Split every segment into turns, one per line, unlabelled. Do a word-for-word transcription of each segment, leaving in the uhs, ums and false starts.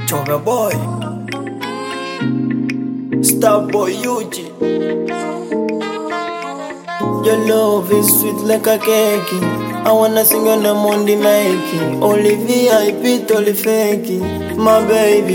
Choga boy, Star boy Yuji. Your love is sweet like a cake. I wanna sing on the Monday night. Only V I P, only fake. My baby.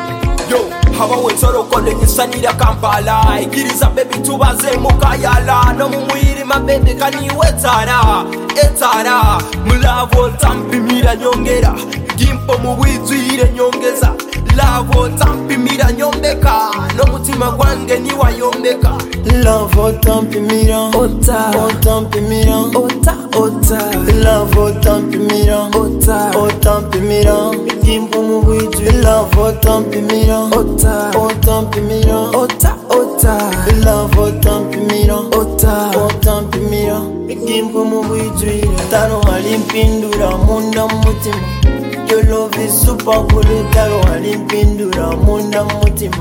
Yo, haba wensoro kole nisanira Kampala. Igiriza baby tubaze mukayala. No mumuiri my baby kani wetara. Etara, mulavo tampi mira nyongera. Gimpo muwizire nyongeza. Lavo tampi mira nyombeka. No mutima gwange ni wayombeka.
Love tampi mira
Ota
O tampi mira
Ota Ota
Love tampi mira
Ota
O tampi mira Gimpo muwiji Love tampi mira
Ota
O tampi mira
Ota Ota
Love tampi mira
Ota
O tampi mira Gimpo muwiji Taro halimpindura munda mutima. Your love is super cool. Taro halimpindura munda mutima.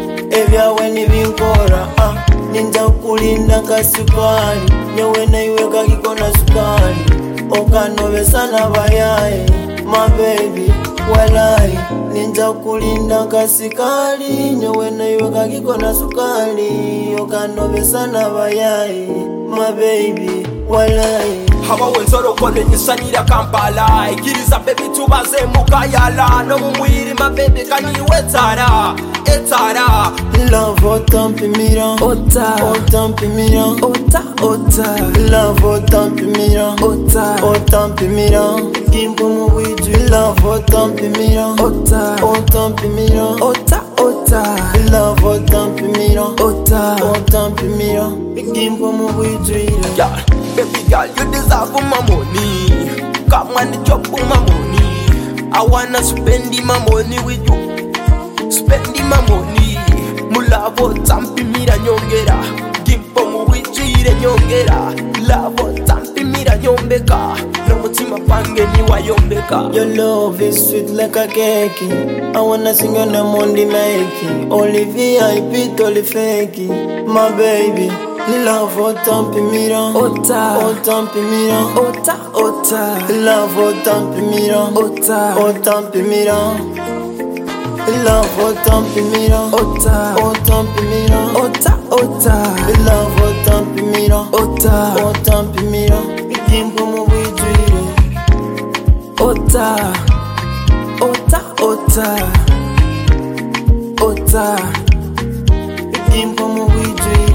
Ebyawe nibinkora ah ninja kulinda kasukari nyewe naiweka kikona sukari okanovesana bayaye my baby walai ninja kulinda kasikari nyewe naiweka kikona sukari okanovesana bayaye my baby walai
haba wensoro kole nisanira Kampala. Igiriza baby tubaze mukayala. No mumuiri my baby kani wetara. Etara,
love o tampi mira
Ota
O tampi mira
Ota Ota
Love o tampi mira
Ota
O tampi mira Gimpo muwiji Love o tampi mira
Ota
O tampi mira
Ota Ota
Love o tampi mira
Ota
O tampi mira Gimpo muwiji
yeah, baby girl, you deserve my money. Come on, chop my money. I wanna spend my money with you. Spend my money. Mulavo tampi mira nyongera. Gimpo muwijire nyongera. Lavo tampi mira nyombeka. No mutima pange ni wayombeka.
Your love is sweet like a cake. I wanna sing on the Monday night. Only V I P, only fake. My baby. Love o tampi mira
Ota
O tampi mira
Ota Ota
Love o tampi mira
Ota
O tampi mira Love o tampi mira
Ota
O tampi mira
Ota Ota
Love o tampi mira
Ota
O tampi mira Gimpo muwijire
Ota Ota Ota Ota
Gimpo muwijire